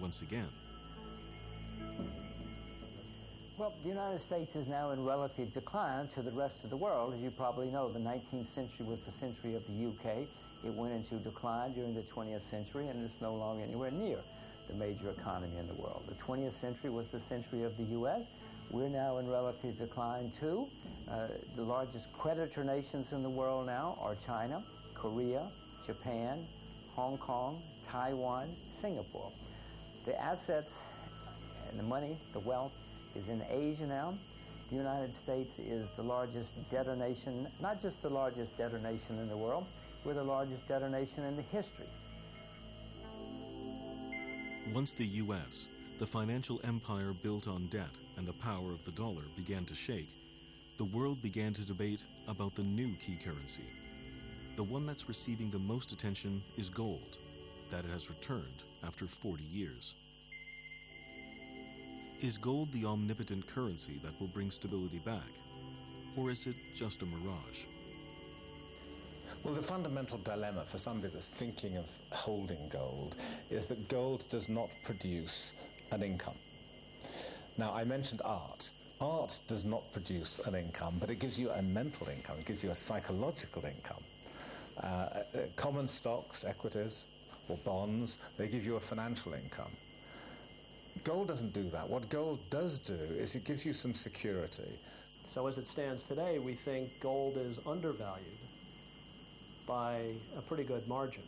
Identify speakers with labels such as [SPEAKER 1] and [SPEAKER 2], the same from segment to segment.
[SPEAKER 1] once again.
[SPEAKER 2] Well, the United States is now in relative decline to the rest of the world. As you probably know, the 19th century was the century of the UK. It went into decline during the 20th century, and it's no longer anywhere near the major economy in the world. The 20th century was the century of the U.S. We're now in relative decline, too. The largest creditor nations in the world now are China, Korea, Japan, Hong Kong, Taiwan, Singapore. The assets and the money, the wealth, is in Asia now. The United States is the largest debtor nation, not just the largest debtor nation in the world, we're the largest debtor nation in the history.
[SPEAKER 1] Once the U.S., the financial empire built on debt and the power of the dollar began to shake, the world began to debate about the new key currency. The one that's receiving the most attention is gold, that it has returned after 40 years. Is gold the omnipotent currency that will bring stability back? Or is it just a mirage?
[SPEAKER 3] Well, the fundamental dilemma for somebody that's thinking of holding gold is that gold does not produce an income. Now, I mentioned art. Art does not produce an income, but it gives you a mental income. It gives you a psychological income. Common stocks, equities, or bonds, they give you a financial income. Gold doesn't do that. What gold does do is it gives you some security.
[SPEAKER 4] So as it stands today, we think gold is undervalued by a pretty good margin.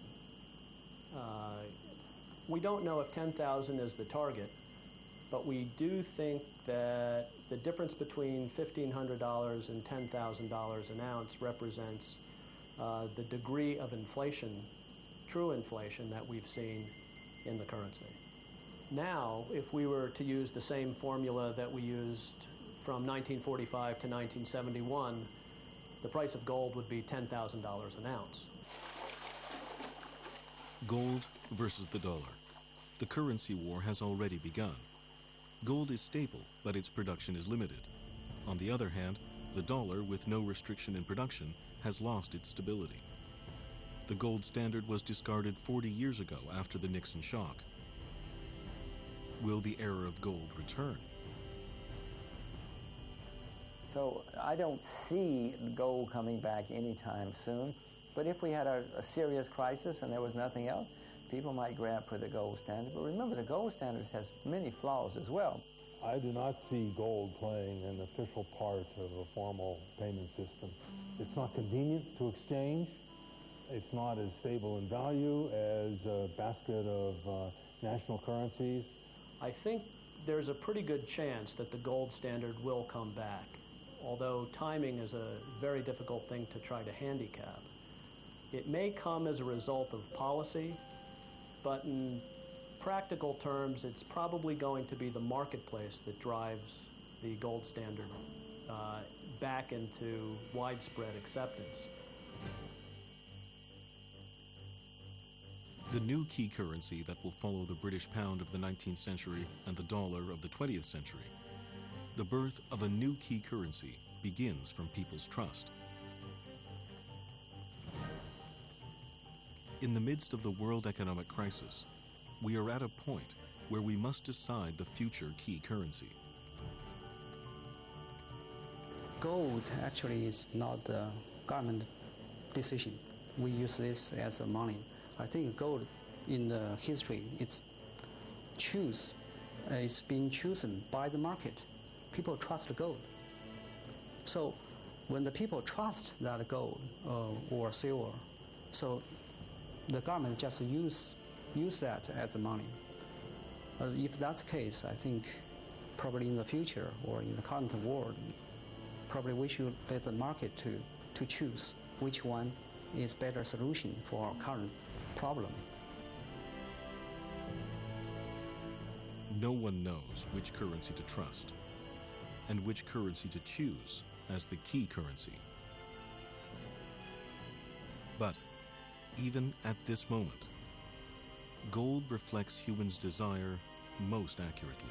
[SPEAKER 4] We don't know if 10,000 is the target, but we do think that the difference between $1,500 and $10,000 an ounce represents the degree of inflation, true inflation, that we've seen in the currency. Now, if we were to use the same formula that we used from 1945 to 1971, the price of gold would be $10,000 an ounce.
[SPEAKER 1] Gold versus the dollar. The currency war has already begun. Gold is stable, but its production is limited. On the other hand, the dollar, with no restriction in production, has lost its stability. The gold standard was discarded 40 years ago after the Nixon shock. Will the era of gold return?
[SPEAKER 2] So I don't see gold coming back anytime soon. But if we had a serious crisis and there was nothing else, people might grab for the gold standard. But remember, the gold standard has many flaws as well.
[SPEAKER 5] I do not see gold playing an official part of a formal payment system. It's not convenient to exchange. It's not as stable in value as a basket of national currencies.
[SPEAKER 4] I think there's a pretty good chance that the gold standard will come back, although timing is a very difficult thing to try to handicap. It may come as a result of policy, but in practical terms, it's probably going to be the marketplace that drives the gold standard back into widespread acceptance.
[SPEAKER 1] The new key currency that will follow the British pound of the 19th century and the dollar of the 20th century. The birth of a new key currency begins from people's trust. In the midst of the world economic crisis, we are at a point where we must decide the future key currency.
[SPEAKER 6] Gold actually is not a government decision. We use this as a money. I think gold in the history, it's been chosen by the market. People trust gold. So when the people trust that gold or silver, so the government just use that as the money. If that's the case, I think probably in the future or in the current world, probably we should let the market to choose which one is better solution for our current problem.
[SPEAKER 1] No one knows which currency to trust and which currency to choose as the key currency. But even at this moment, gold reflects humans' desire most accurately.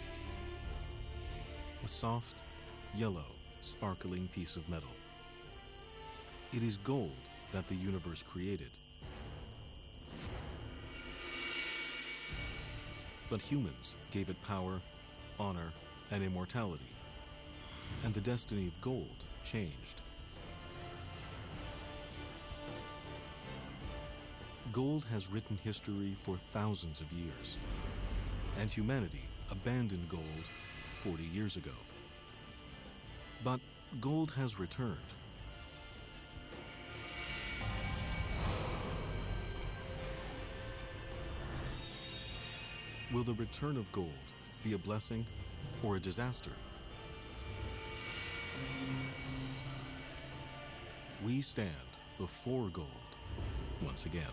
[SPEAKER 1] A soft, yellow, sparkling piece of metal. It is gold that the universe created. But humans gave it power, honor, and immortality. And the destiny of gold changed. Gold has written history for thousands of years, and humanity abandoned gold 40 years ago. But gold has returned. Will the return of gold be a blessing or a disaster? We stand before gold once again.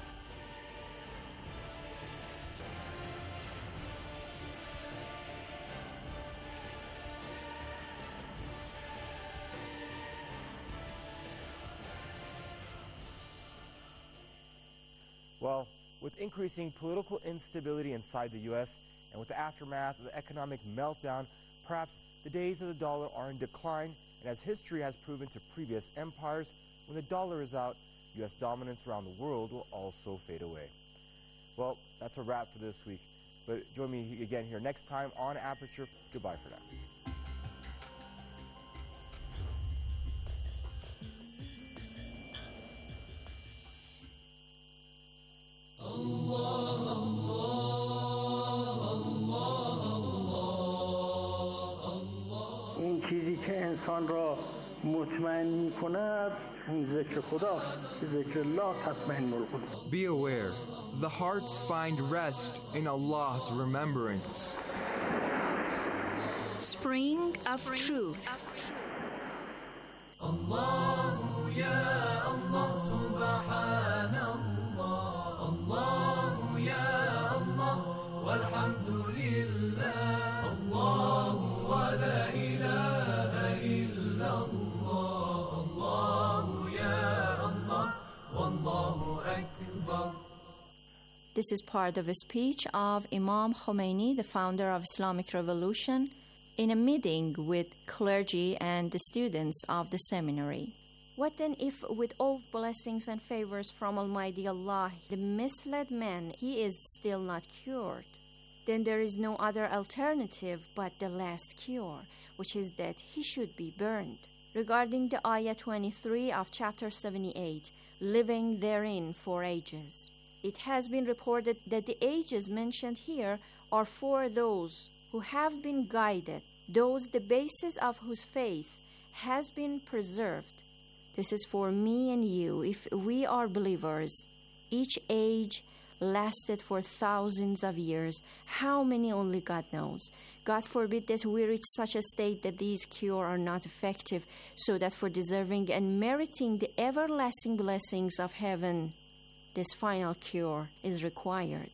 [SPEAKER 7] Well, with increasing political instability inside the U.S. and with the aftermath of the economic meltdown, perhaps the days of the dollar are in decline, and as history has proven to previous empires, when the dollar is out, U.S. dominance around the world will also fade away. Well, that's a wrap for this week, but join me again here next time on Aperture. Goodbye for now.
[SPEAKER 8] این چیزی که انسان را مطمئن می کند این ذکر خداست. ذکر الله تطمئن القلوب.
[SPEAKER 9] Be aware, the hearts find rest in Allah's remembrance.
[SPEAKER 10] Spring of Truth.
[SPEAKER 11] الله يا الله سبحان الله الله يا الله والحمد لله الله ولا إله إلا الله الله يا الله والله أكبر.
[SPEAKER 10] This is part of a speech of Imam Khomeini, the founder of Islamic Revolution, in a meeting with clergy and the students of the seminary. What then if, with all blessings and favors from Almighty Allah, the misled man, he is still not cured? Then there is no other alternative but the last cure, which is that he should be burned. Regarding the ayah 23 of chapter 78, living therein for ages. It has been reported that the ages mentioned here are for those who have been guided, those the basis of whose faith has been preserved. This is for me and you, if we are believers. Each age lasted for thousands of years. How many only God knows. God forbid that we reach such a state that these cures are not effective, so that for deserving and meriting the everlasting blessings of heaven, this final cure is required.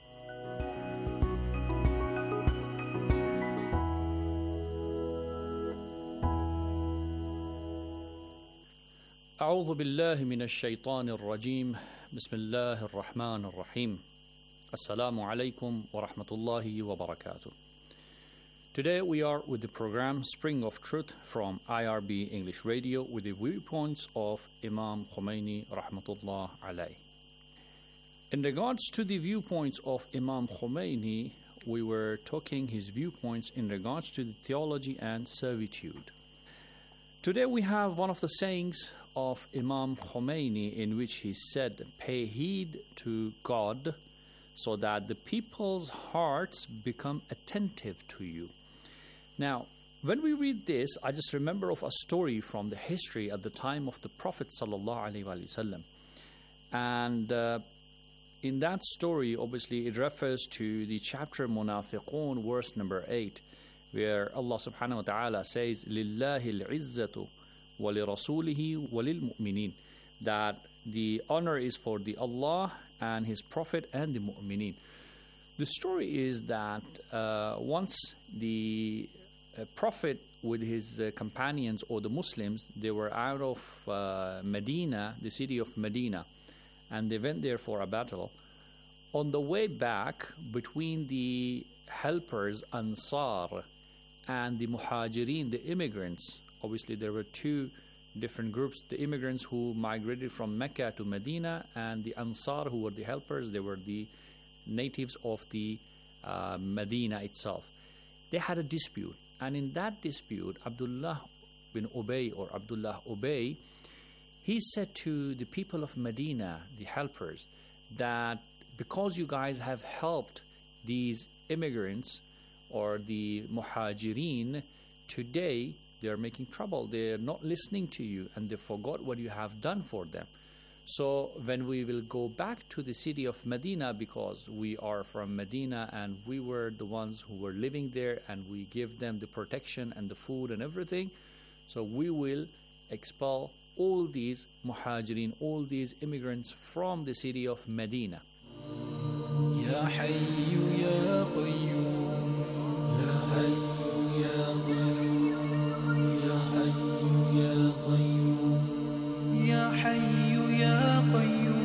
[SPEAKER 12] أعوذ بالله من الشيطان الرجيم بسم الله الرحمن الرحيم السلام عليكم ورحمة الله وبركاته. Today we are with the program Spring of Truth from IRB English Radio with the viewpoints of Imam Khomeini rahmatullah alayh. In regards to the viewpoints of Imam Khomeini, we were talking his viewpoints in regards to the theology and servitude. Today we have one of the sayings of Imam Khomeini in which he said, "Pay heed to God so that the people's hearts become attentive to you." Now, when we read this, I just remember of a story from the history at the time of the Prophet ﷺ. And in that story, obviously, it refers to the chapter Munafiqun, verse number 8, where Allah subhanahu wa ta'ala says, لِلَّهِ الْعِزَّةُ وَلِرَسُولِهِ وَلِلْمُؤْمِنِينَ, that the honor is for the Allah and His Prophet and the mu'mineen. The story is that once the Prophet with his companions or the Muslims, they were out of Medina, the city of Medina, and they went there for a battle. On the way back, between the helpers Ansar and the Muhajirin, the immigrants, obviously there were two different groups, the immigrants who migrated from Mecca to Medina, and the Ansar, who were the helpers. They were the natives of the Medina itself. They had a dispute, and in that dispute, Abdullah bin Ubay, or Abdullah Ubay, he said to the people of Medina, the helpers, that because you guys have helped these immigrants or the muhajirin, today they are making trouble. They are not listening to you, and they forgot what you have done for them. So when we will go back to the city of Medina, because we are from Medina and we were the ones who were living there, and we give them the protection and the food and everything, so we will expel all these muhajirin, all these immigrants from the city of Medina.
[SPEAKER 11] Ya Hayyu Ya Qayyum, Ya Hayyu Ya Qayyum, Ya Hayyu Ya Qayyum, Ya Hayyu Ya Qayyum.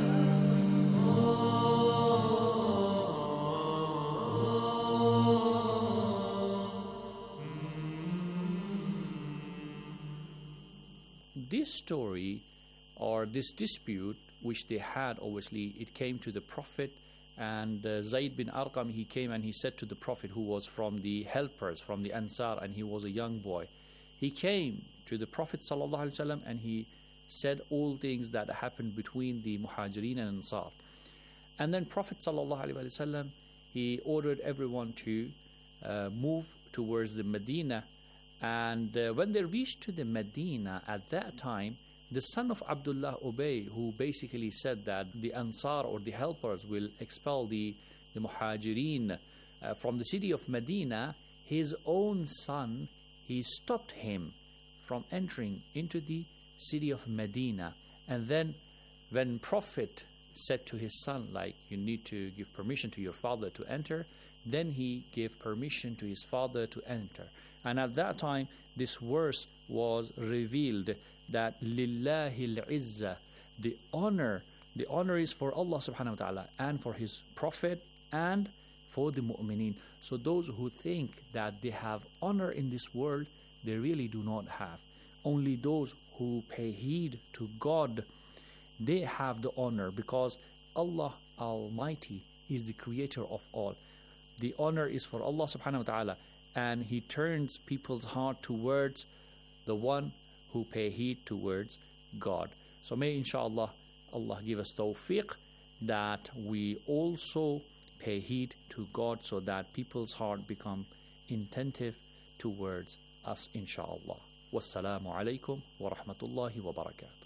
[SPEAKER 12] This story, or this dispute which they had, obviously it came to the Prophet, and Zayd bin Arqam, he came and he said to the Prophet, who was from the helpers, from the Ansar, and he was a young boy. He came to the Prophet ﷺ and he said all things that happened between the Muhajirin and Ansar. And then Prophet ﷺ, he ordered everyone to move towards the Medina. And when they reached to the Medina, at that time, the son of Abdullah Ubay, who basically said that the Ansar, or the helpers, will expel the Muhajirin from the city of Medina, his own son, he stopped him from entering into the city of Medina. And then when Prophet said to his son, like, you need to give permission to your father to enter, then he gave permission to his father to enter. And at that time, this verse was revealed, that Lillahi al-Izzah, the honor is for Allah subhanahu wa ta'ala, and for His Prophet, and for the mu'mineen. So those who think that they have honor in this world, they really do not have. Only those who pay heed to God, they have the honor, because Allah Almighty is the creator of all. The honor is for Allah subhanahu wa ta'ala, and He turns people's heart towards the one who pay heed towards God. So may inshallah Allah give us tawfiq that we also pay heed to God, so that people's heart become attentive towards us, inshallah. Wassalamu alaikum wa rahmatullahi wa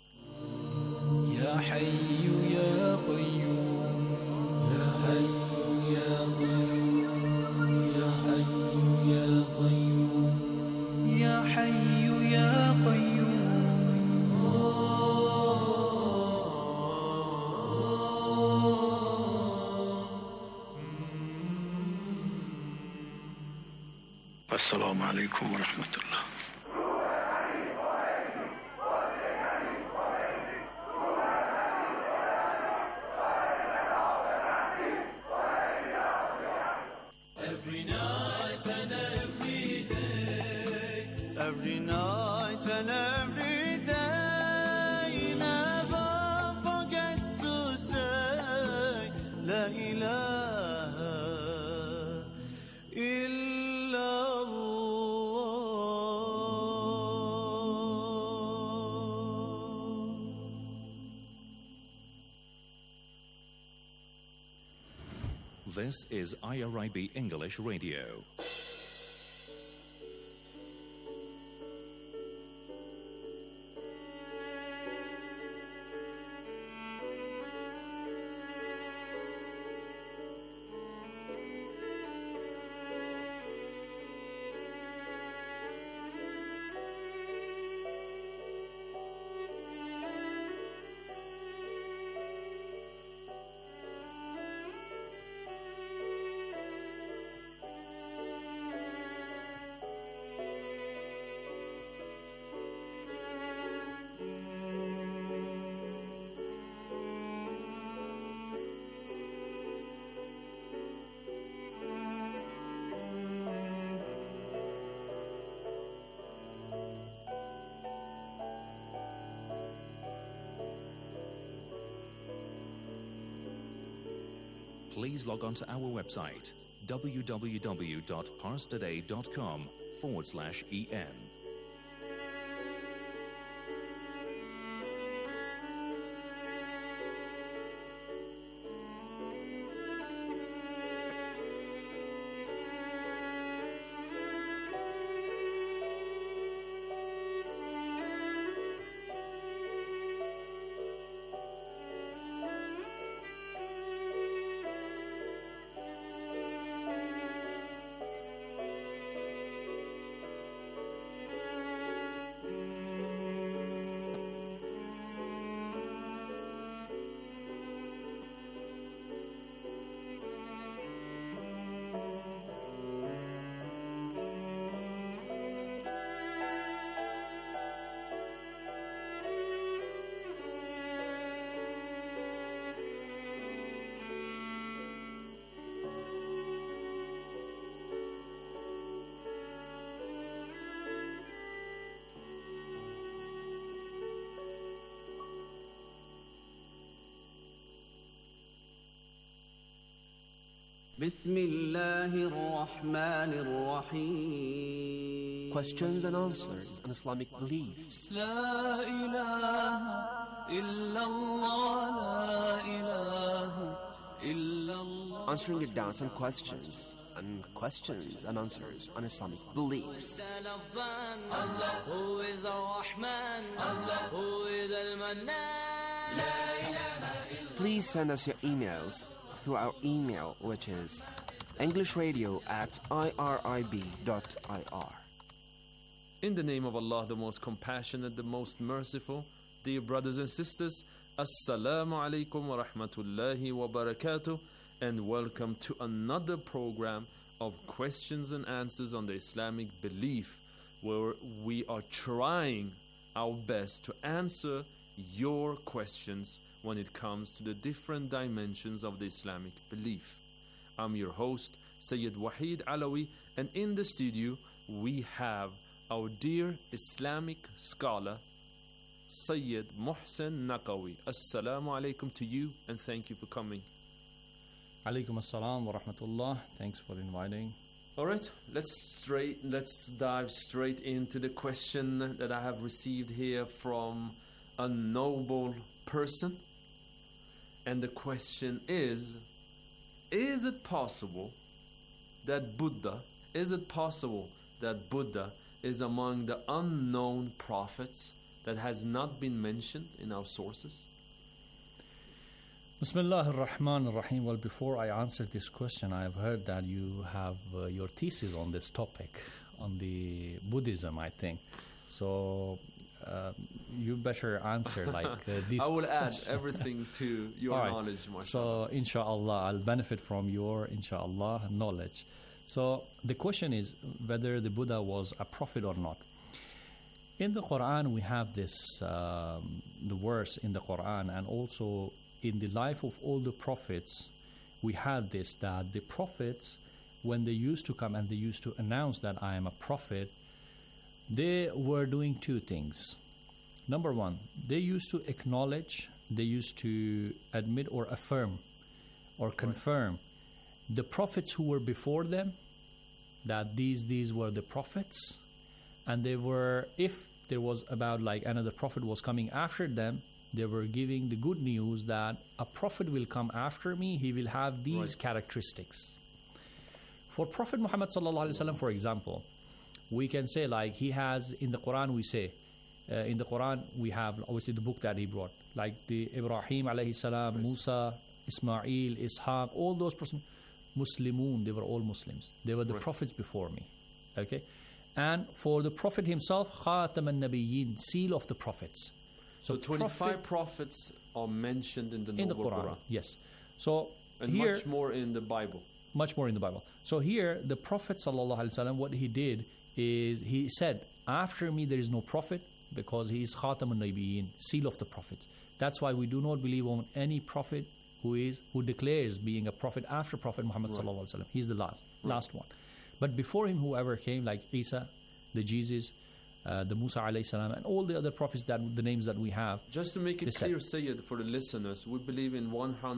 [SPEAKER 12] barakatuh.
[SPEAKER 11] Ya Hayyu Ya Qayyum, Ya Hayyu Ya Qayyum, Ya Hayyu Ya Qayyum, Ya Hayyu Ya Qayyum.
[SPEAKER 13] Assalamu alaikum wa rahmatullah.
[SPEAKER 11] Every night and every day, every night and every day, never forget to say La ilaha illallah.
[SPEAKER 14] This is IRIB English Radio. please log on to our website www.parstoday.com/en.
[SPEAKER 15] Questions and answers on Islamic beliefs. Answering your doubts and questions and answers on Islamic beliefs. Please send us your emails through our email, which is englishradio@irib.ir.
[SPEAKER 16] In the name of Allah, the most compassionate, the most merciful, dear brothers and sisters, Assalamu alaikum wa rahmatullahi wa barakatuh, and welcome to another program of questions and answers on the Islamic belief, where we are trying our best to answer your questions when it comes to the different dimensions of the Islamic belief. I'm your host, Sayyid Wahid Alawi, and in the studio we have our dear Islamic scholar, Sayyid Muhsin Naqawi. Assalamu alaikum to you, and thank you for coming.
[SPEAKER 12] Alaikum assalam wa rahmatullah. Thanks for inviting.
[SPEAKER 16] All right, let's dive straight into the question that I have received here from a noble person. And the question is it possible that Buddha is among the unknown prophets that has not been mentioned in our sources?
[SPEAKER 12] Bismillah ar-Rahman ar-Rahim. Well, before I answer this question, I have heard that you have your thesis on this topic, on the Buddhism, I think. So you better answer this.
[SPEAKER 16] I will add everything to your knowledge, mashallah.
[SPEAKER 12] So, inshallah, I'll benefit from your, inshallah, knowledge. So, the question is whether the Buddha was a prophet or not. In the Quran, we have this, the verse in the Quran, and also in the life of all the prophets, we had this, that the prophets, when they used to come and they used to announce that I am a prophet, they were doing two things. Number one, they used to acknowledge, they used to admit or affirm or confirm the prophets who were before them, that these were the prophets, and they were, if there was about another prophet was coming after them, they were giving the good news that a prophet will come after me, he will have these characteristics. For Prophet Muhammad sallallahu alaihi wasallam, for example, we can say he has, in the Quran we say, in the Quran we have obviously the book that he brought, like the Ibrahim alayhi salam, Musa, Ismail, Ishaq, all those persons, Muslimun, they were all Muslims. They were the prophets before me. Okay? And for the Prophet himself, Khatam al-Nabiyyin, seal of the prophets.
[SPEAKER 16] So 25 prophets are mentioned in the Quran.
[SPEAKER 12] Yes. So
[SPEAKER 16] and
[SPEAKER 12] here,
[SPEAKER 16] much more in the Bible.
[SPEAKER 12] Much more in the Bible. So here, the Prophet ﷺ, what he did is he said, after me there is no prophet, because he is Khatam al-Nabiyyin, seal of the prophets. That's why we do not believe on any prophet who declares being a prophet after Prophet Muhammad ﷺ. He's the last one. But before him, whoever came, like Isa, the Jesus, the Musa alayhi salam, and all the other prophets, that the names that we have.
[SPEAKER 16] Just to make it clear, Sayyid, for the listeners, we believe in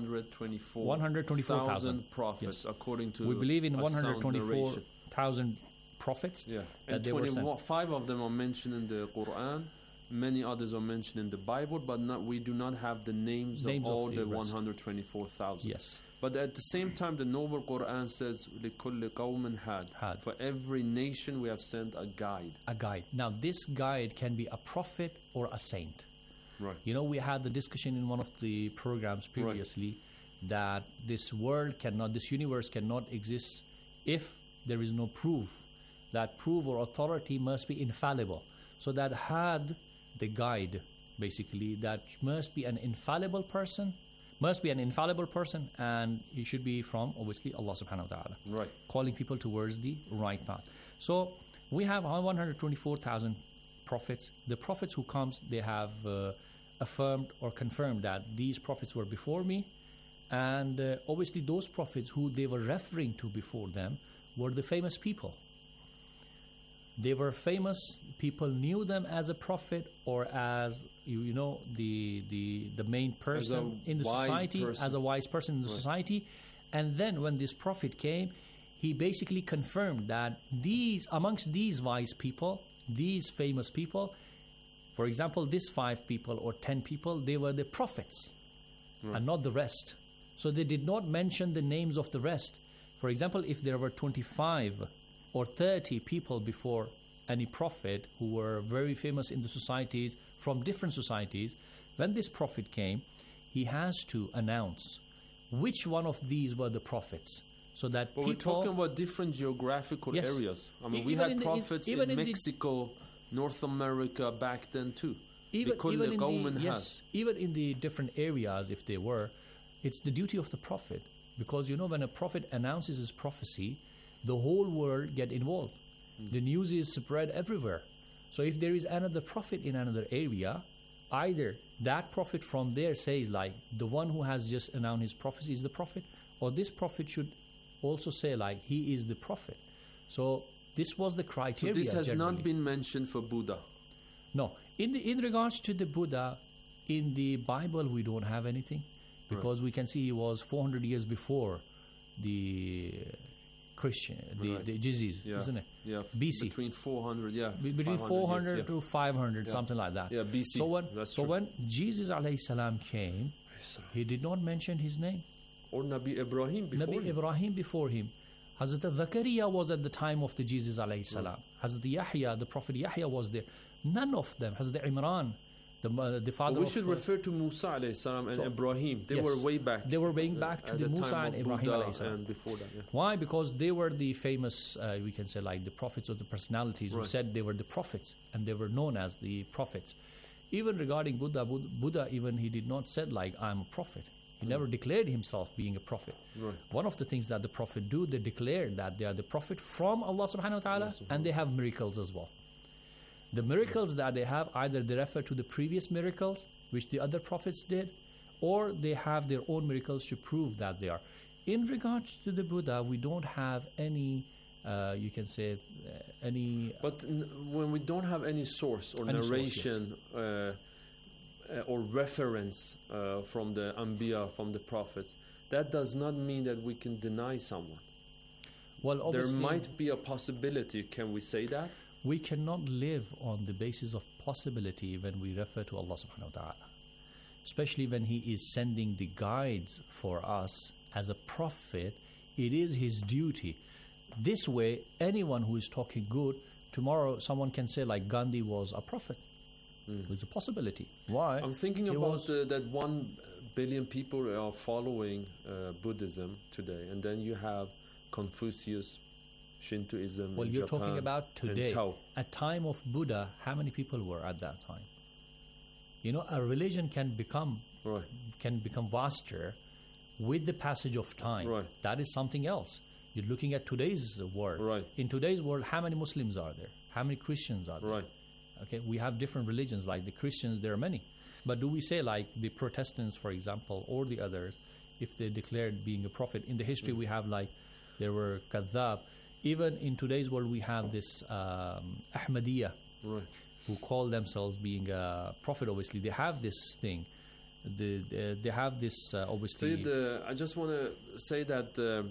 [SPEAKER 16] 124,000 prophets,
[SPEAKER 12] yes.
[SPEAKER 16] according to
[SPEAKER 12] we believe in 124,000 prophets.
[SPEAKER 16] Yeah, and 25 of them are mentioned in the Quran. Many others are mentioned in the Bible, but we do not have the names of all the 124,000.
[SPEAKER 12] Yes.
[SPEAKER 16] But at the same time, the Noble Quran says, لِكُلِّ قَوْمٍ هَادٍ. For every nation we have sent a guide.
[SPEAKER 12] A guide. Now, this guide can be a prophet or a saint.
[SPEAKER 16] Right.
[SPEAKER 12] You know, we had the discussion in one of the programs previously that this world cannot, this universe cannot exist if there is no proof. That proof or authority must be infallible. So that had the guide, basically, that must be an infallible person, and he should be from, obviously, Allah subhanahu wa ta'ala.
[SPEAKER 16] Right.
[SPEAKER 12] Calling people towards the right path. So we have 124,000 prophets. The prophets who comes, they have affirmed or confirmed that these prophets were before me, and obviously those prophets who they were referring to before them were the famous people. They were famous. People knew them as a prophet or as the main person in the society, as a wise person in the society. And then when this prophet came, he basically confirmed that amongst these wise people, these famous people, for example, these 5 people or 10 people, they were the prophets and not the rest. So they did not mention the names of the rest. For example, if there were 25 or 30 people before any prophet who were very famous in the societies, from different societies, when this prophet came, he has to announce which one of these were the prophets, so that
[SPEAKER 16] but
[SPEAKER 12] people...
[SPEAKER 16] we're talking about different geographical areas. I mean, we had prophets in Mexico, North America back then too.
[SPEAKER 12] Even in the different areas, if they were, it's the duty of the prophet. Because, when a prophet announces his prophecy, the whole world get involved. The news is spread everywhere. So if there is another prophet in another area, either that prophet from there says, like, the one who has just announced his prophecy is the prophet, or this prophet should also say, like, he is the prophet. So this was the criteria.
[SPEAKER 16] So this has not been mentioned for Buddha?
[SPEAKER 12] No. In regards to the Buddha, in the Bible we don't have anything, because we can see he was 400 years before the Christian, the Jesus, isn't it?
[SPEAKER 16] Yeah,
[SPEAKER 12] BC.
[SPEAKER 16] Between 400,
[SPEAKER 12] between 400 to 500, something like that.
[SPEAKER 16] Yeah, BC.
[SPEAKER 12] So when Jesus alayhi salam came, he did not mention his name.
[SPEAKER 16] Or Nabi Ibrahim
[SPEAKER 12] before him. Hazrat Zakaria was at the time of the Jesus alayhi salam. Hazrat Yahya, the Prophet Yahya was there. None of them. Hazrat Imran, the father
[SPEAKER 16] we should refer to Musa alayhi salam and Ibrahim. They were way back.
[SPEAKER 12] They were way back to the Musa and Ibrahim alayhi salam.
[SPEAKER 16] And before that,
[SPEAKER 12] Why? Because they were the famous, we can say, like the prophets or the personalities who said they were the prophets, and they were known as the prophets. Even regarding Buddha, even he did not say, like, I'm a prophet. He never declared himself being a prophet. One of the things that the prophet do, they declare that they are the prophet from Allah subhanahu wa ta'ala, and they have miracles as well. The miracles that they have, either they refer to the previous miracles, which the other prophets did, or they have their own miracles to prove that they are. In regards to the Buddha, we don't have any, you can say, any...
[SPEAKER 16] But when we don't have any source or narration or reference from the Anbiya, from the prophets, that does not mean that we can deny someone.
[SPEAKER 12] Well,
[SPEAKER 16] there might be a possibility, can we say that?
[SPEAKER 12] We cannot live on the basis of possibility when we refer to Allah subhanahu wa ta'ala. Especially when He is sending the guides for us as a prophet, it is His duty. This way, anyone who is talking good, tomorrow someone can say, like, Gandhi was a prophet. There's a possibility. Why?
[SPEAKER 16] I'm thinking about that 1 billion people are following Buddhism today, and then you have Confucius, Shintoism.
[SPEAKER 12] Well, you're
[SPEAKER 16] Japan,
[SPEAKER 12] talking about today.
[SPEAKER 16] Tao.
[SPEAKER 12] At time of Buddha, how many people were at that time? A religion can become vaster with the passage of time. That is something else. You're looking at today's world. In today's world, how many Muslims are there? How many Christians are there? Okay, we have different religions. Like the Christians, there are many. But do we say, like the Protestants, for example, or the others, if they declared being a prophet? In the history, we have, like, there were Kadhab. Even in today's world, we have this Ahmadiyya.
[SPEAKER 16] right,
[SPEAKER 12] who call themselves being a prophet. Obviously, they have this thing. They have this obviously.
[SPEAKER 16] I just want to say that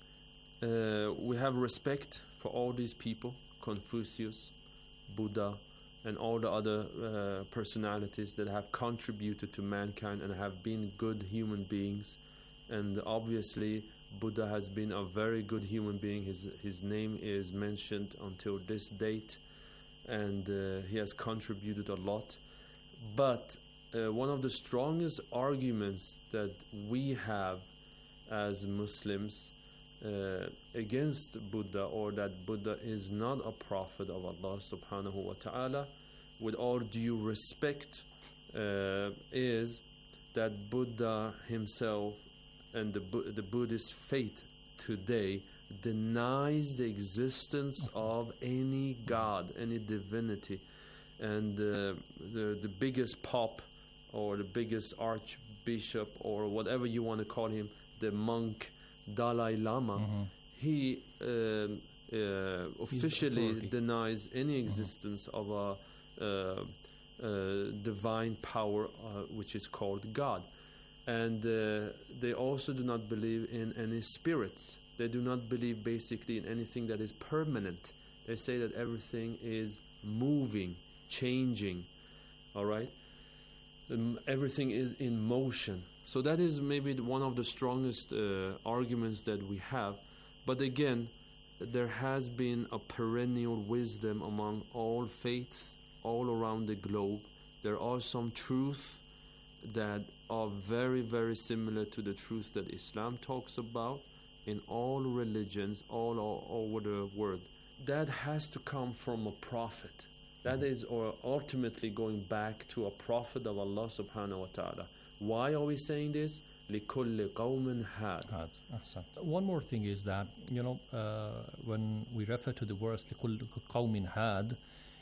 [SPEAKER 16] we have respect for all these people, Confucius, Buddha, and all the other personalities that have contributed to mankind and have been good human beings. And obviously, Buddha has been a very good human being. His name is mentioned until this date, and he has contributed a lot. But one of the strongest arguments that we have as Muslims against Buddha, or that Buddha is not a prophet of Allah subhanahu wa ta'ala, with all due respect, is that Buddha himself and the Buddhist faith today denies the existence of any God, any divinity. And the biggest Pope, or the biggest Archbishop, or whatever you want to call him, the monk Dalai Lama, he officially denies any existence of a divine power which is called God. And they also do not believe in any spirits. They do not believe basically in anything that is permanent. They say that everything is moving, changing, all right? Everything is in motion. So that is maybe one of the strongest arguments that we have. But again, there has been a perennial wisdom among all faiths all around the globe. There are some truths that are very, very similar to the truth that Islam talks about in all religions all over the world. That has to come from a prophet. That is, or ultimately going back to a prophet of Allah subhanahu wa ta'ala. Why are we saying this? لِكُلِّ قَوْمٍ هَادٍ.
[SPEAKER 12] One more thing is that, when we refer to the verse لِكُلِّ قَوْمٍ هَادٍ,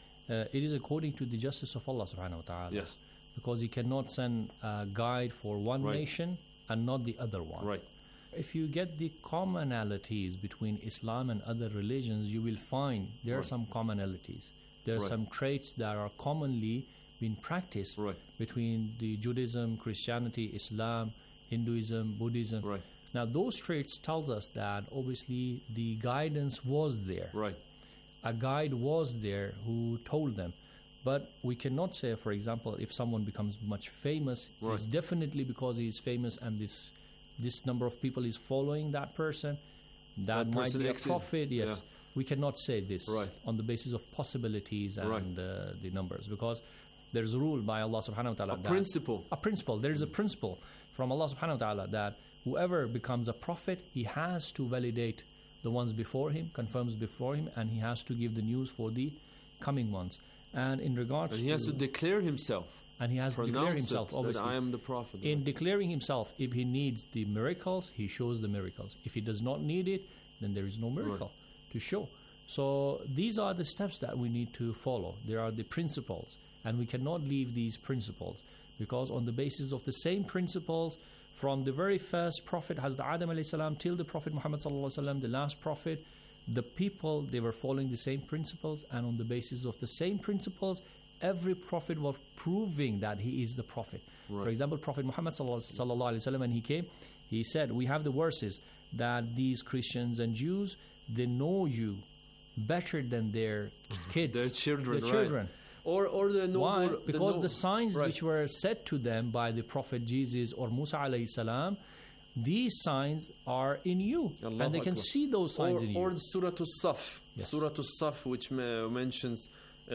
[SPEAKER 12] it is according to the justice of Allah subhanahu wa ta'ala.
[SPEAKER 16] Yes.
[SPEAKER 12] Because He cannot send a guide for one nation and not the other one.
[SPEAKER 16] Right.
[SPEAKER 12] If you get the commonalities between Islam and other religions, you will find there are some commonalities. There are some traits that are commonly being practiced between the Judaism, Christianity, Islam, Hinduism, Buddhism.
[SPEAKER 16] Right.
[SPEAKER 12] Now, those traits tells us that obviously the guidance was there.
[SPEAKER 16] Right.
[SPEAKER 12] A guide was there who told them. But we cannot say, for example, if someone becomes much famous, it's definitely because he is famous and this number of people is following that person. That might be a prophet. Yes. Yeah. We cannot say this on the basis of possibilities and the numbers, because there's a rule by Allah subhanahu wa ta'ala.
[SPEAKER 16] A principle.
[SPEAKER 12] There is a principle from Allah subhanahu wa ta'ala that whoever becomes a prophet, he has to validate the ones before him, confirms before him, and he has to give the news for the coming ones. And in regards to...
[SPEAKER 16] he has to declare himself.
[SPEAKER 12] And he has to declare himself, obviously.
[SPEAKER 16] That I am the prophet.
[SPEAKER 12] In declaring himself, if he needs the miracles, he shows the miracles. If he does not need it, then there is no miracle to show. So these are the steps that we need to follow. There are the principles. And we cannot leave these principles, because on the basis of the same principles, from the very first prophet, Hazrat Adam alayhi salam, till the Prophet Muhammad sallallahu alaihi wasallam, the last prophet, the people, they were following the same principles, and on the basis of the same principles, every prophet was proving that he is the prophet. For example, Prophet Muhammad sallallahu alaihi wasallam, when he came, he said, we have the verses that these Christians and Jews, they know you better than their kids,
[SPEAKER 16] their children,
[SPEAKER 12] their children.
[SPEAKER 16] Or the noble.
[SPEAKER 12] Why? Because the signs which were said to them by the Prophet Jesus or Musa alayhi salam, these signs are in you, and they can see those signs in you.
[SPEAKER 16] Or Surah As-Saf, Surah As-Saf, which mentions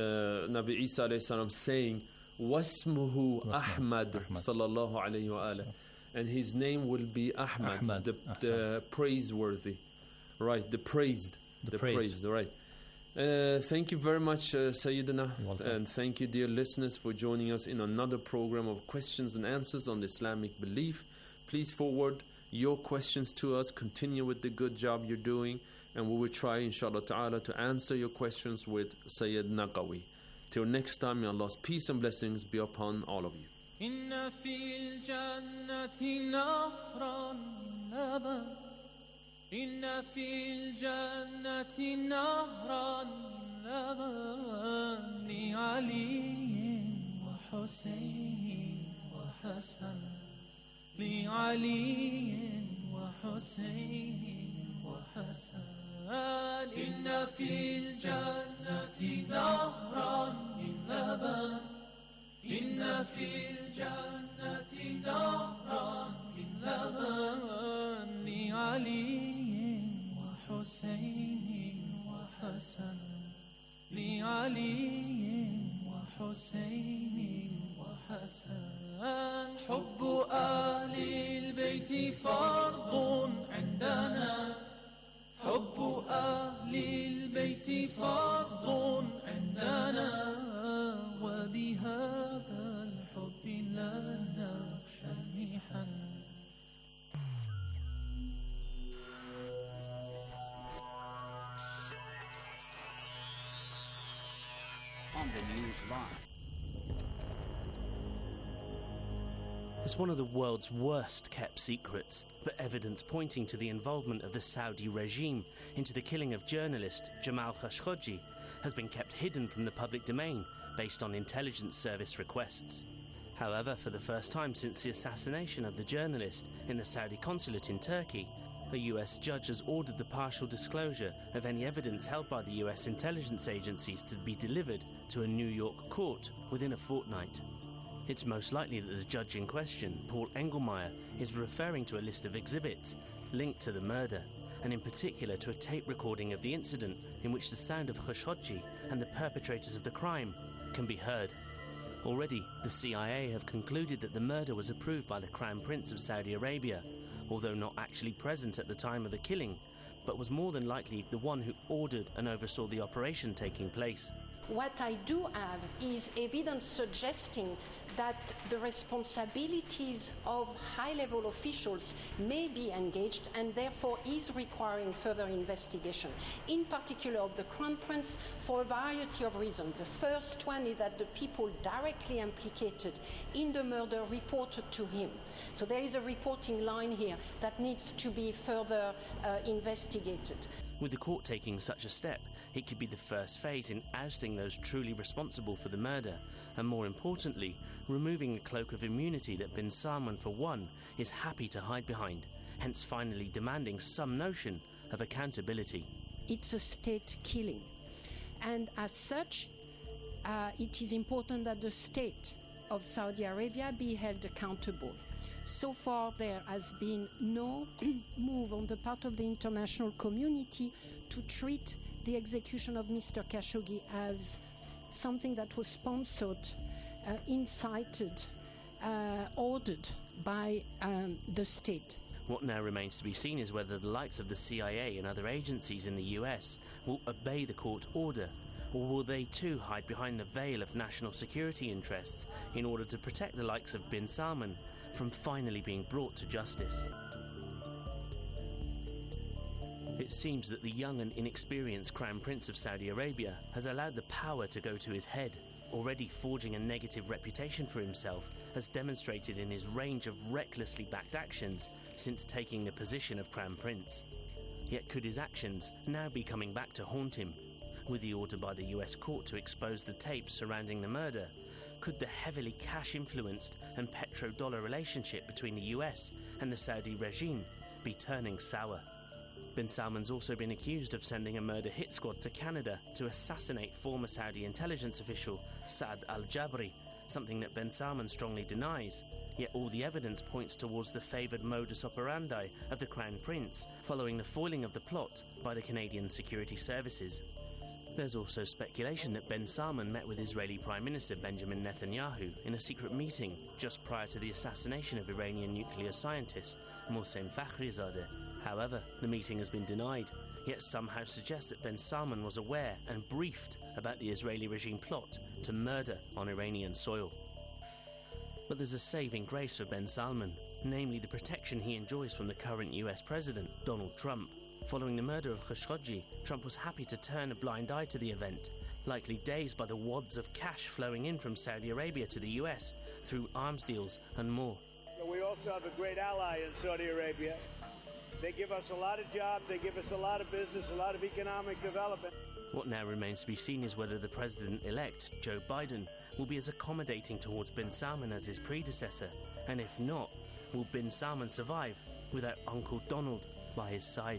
[SPEAKER 16] Nabi Isa alayhi salam saying, "Wasmuhu Ahmad sallallahu alayhi wa alayhi," and his name will be Ahmad, the praiseworthy, right? The praised, the praised, right? Thank you very much, Sayyidina, and thank you, dear listeners, for joining us in another program of questions and answers on the Islamic belief. Please forward your questions to us. Continue with the good job you're doing, and we will try, inshallah ta'ala, to answer your questions with Sayyid Naqawi. Till next time, may Allah's peace and blessings be upon all of you.
[SPEAKER 11] إن في الجنة نهرا لبن إن في الجنة نهرا لبن لعلي وحسين وحسن لعلي وحسين وحسن إن في الجنة نهرا من لبن إن في الجنة نهرا من لبن لعلي وحسين وحسن لعلي وحسين وحسن حب أهل البيت فرض عندنا حب أهل البيت فرض عندنا وبهذا الحب لا نخشى المحن
[SPEAKER 17] On the news line.
[SPEAKER 18] It's one of the world's worst kept secrets, but evidence pointing to the involvement of the Saudi regime into the killing of journalist Jamal Khashoggi has been kept hidden from the public domain based on intelligence service requests. However, for the first time since the assassination of the journalist in the Saudi consulate in Turkey, a US judge has ordered the partial disclosure of any evidence held by the US intelligence agencies to be delivered to a New York court within a fortnight. It's most likely that the judge in question, Paul Engelmeyer, is referring to a list of exhibits linked to the murder, and in particular to a tape recording of the incident in which the sound of Khashoggi and the perpetrators of the crime can be heard. Already, the CIA have concluded that the murder was approved by the Crown Prince of Saudi Arabia, although not actually present at the time of the killing, but was more than likely the one who ordered and oversaw the operation taking place.
[SPEAKER 19] What I do have is evidence suggesting that the responsibilities of high-level officials may be engaged and therefore is requiring further investigation, in particular of the Crown Prince, for a variety of reasons. The first one is that the people directly implicated in the murder reported to him. So there is a reporting line here that needs to be further investigated.
[SPEAKER 18] With the court taking such a step, it could be the first phase in ousting those truly responsible for the murder, and more importantly, removing the cloak of immunity that bin Salman, for one, is happy to hide behind, hence finally demanding some notion of accountability.
[SPEAKER 19] It's a state killing, and as such, it is important that the state of Saudi Arabia be held accountable. So far, there has been no move on the part of the international community to treat the execution of Mr. Khashoggi as something that was sponsored, incited, ordered by the state.
[SPEAKER 18] What now remains to be seen is whether the likes of the CIA and other agencies in the US will obey the court order, or will they too hide behind the veil of national security interests in order to protect the likes of bin Salman from finally being brought to justice. It seems that the young and inexperienced Crown Prince of Saudi Arabia has allowed the power to go to his head, already forging a negative reputation for himself, as demonstrated in his range of recklessly backed actions since taking the position of Crown Prince. Yet could his actions now be coming back to haunt him? With the order by the US court to expose the tapes surrounding the murder, could the heavily cash-influenced and petrodollar relationship between the US and the Saudi regime be turning sour? Bin Salman's also been accused of sending a murder hit squad to Canada to assassinate former Saudi intelligence official Saad al-Jabri, something that bin Salman strongly denies. Yet all the evidence points towards the favoured modus operandi of the Crown Prince, following the foiling of the plot by the Canadian security services. There's also speculation that bin Salman met with Israeli Prime Minister Benjamin Netanyahu in a secret meeting just prior to the assassination of Iranian nuclear scientist Mohsen Fakhrizadeh. However, the meeting has been denied, yet somehow suggests that bin Salman was aware and briefed about the Israeli regime plot to murder on Iranian soil. But there's a saving grace for bin Salman, namely the protection he enjoys from the current US President, Donald Trump. Following the murder of Khashoggi, Trump was happy to turn a blind eye to the event, likely dazed by the wads of cash flowing in from Saudi Arabia to the US through arms deals and more.
[SPEAKER 20] We also have a great ally in Saudi Arabia. They give us a lot of jobs, they give us a lot of business, a lot of economic development.
[SPEAKER 18] What now remains to be seen is whether the president-elect, Joe Biden, will be as accommodating towards bin Salman as his predecessor, and if not, will bin Salman survive without Uncle Donald by his side?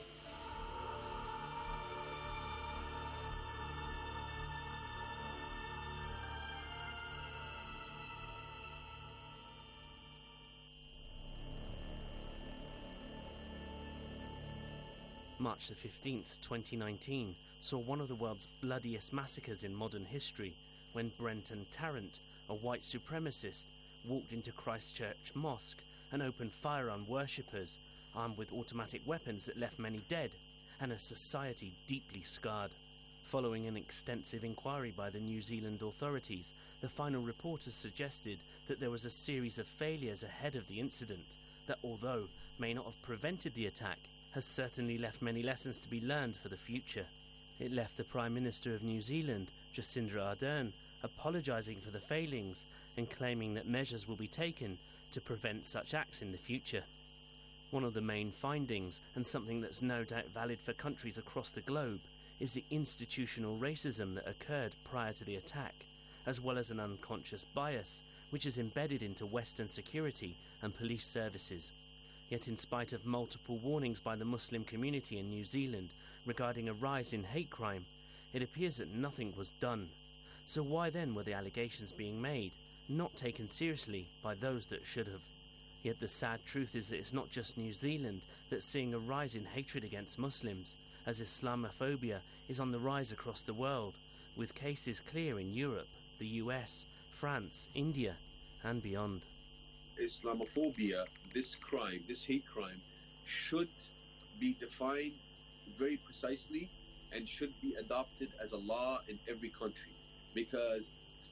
[SPEAKER 18] March the 15th, 2019, saw one of the world's bloodiest massacres in modern history when Brenton Tarrant, a white supremacist, walked into Christchurch Mosque and opened fire on worshippers, armed with automatic weapons that left many dead and a society deeply scarred. Following an extensive inquiry by the New Zealand authorities, the final report has suggested that there was a series of failures ahead of the incident that, although may not have prevented the attack, has certainly left many lessons to be learned for the future. It left the Prime Minister of New Zealand, Jacinda Ardern, apologising for the failings and claiming that measures will be taken to prevent such acts in the future. One of the main findings, and something that's no doubt valid for countries across the globe, is the institutional racism that occurred prior to the attack, as well as an unconscious bias which is embedded into Western security and police services. Yet in spite of multiple warnings by the Muslim community in New Zealand regarding a rise in hate crime, it appears that nothing was done. So why then were the allegations being made not taken seriously by those that should have? Yet the sad truth is that it's not just New Zealand that's seeing a rise in hatred against Muslims, as Islamophobia is on the rise across the world, with cases clear in Europe, the US, France, India, and beyond.
[SPEAKER 21] Islamophobia, this crime, this hate crime, should be defined very precisely and should be adopted as a law in every country, because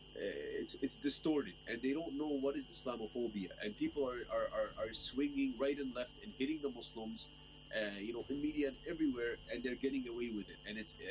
[SPEAKER 21] it's distorted and they don't know what is Islamophobia, and people are swinging right and left and hitting the Muslims, in media and everywhere, and they're getting away with it. And it's